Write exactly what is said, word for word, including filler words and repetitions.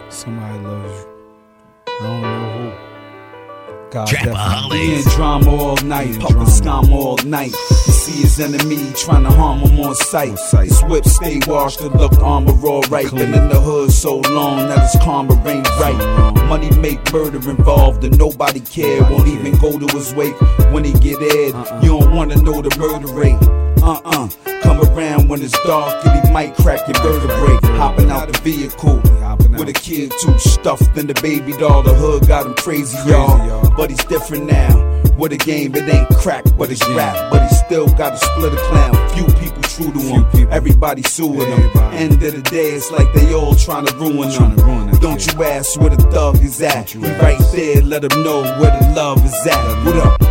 Somebody loves you. I don't know who. God, Trapaholics. He in drama all night, puffin' scum all night. You see his enemy trying to harm him on sight. His whip stay washed, the look armor all right. Been in the hood so long that his karma ain't right. Money make murder involved and nobody care. Won't even go to his wake when he get aired. You don't wanna know the murder rate. Uh-uh, come around when it's dark and he might crack your vertebrae. Hopping out the vehicle with a kid too stuffed in the baby doll. The hood got him crazy, y'all, but he's different now. With a game, it ain't crack, but it's rap. But he still got a split a clown. Few people true to him, everybody suing him. End of the day, it's like they all trying to ruin him. Don't you ask where the thug is at? He right there, let him know where the love is at. What up?